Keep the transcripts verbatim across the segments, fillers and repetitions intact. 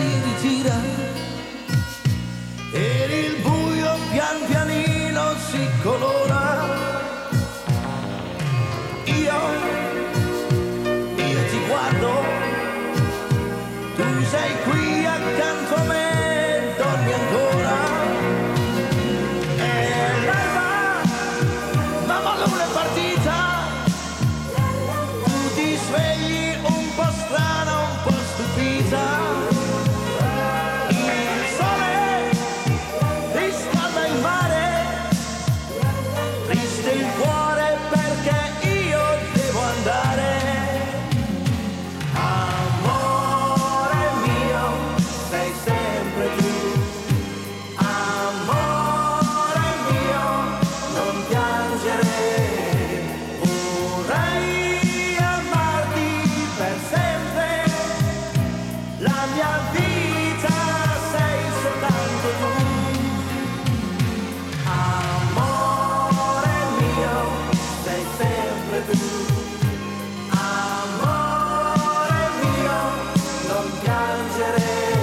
si ritira e il buio pian pianino si colora. Io, io ti guardo, tu sei qui accanto a me, dormi ancora. È l'alba, mamma l'una è partita. Tu ti svegli un po' strana, un po' stupita. Il sole riscalda il mare, triste il cuore perché io devo andare. Amore mio, sei sempre tu. Amore mio, non piangere. Vorrei amarti per sempre. La mia vita sei soltanto tu. Amore mio, sei sempre tu. Amore mio, non piangere.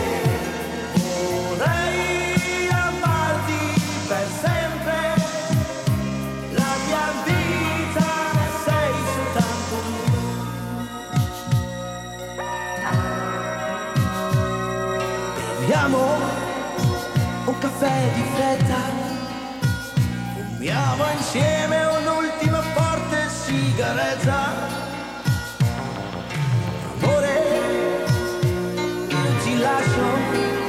Vorrei amarti per sempre. La mia vita sei soltanto tu. Beviamo un caffè di fretta, fumiamo insieme un'ultima forte sigaretta. Amore, io ti lascio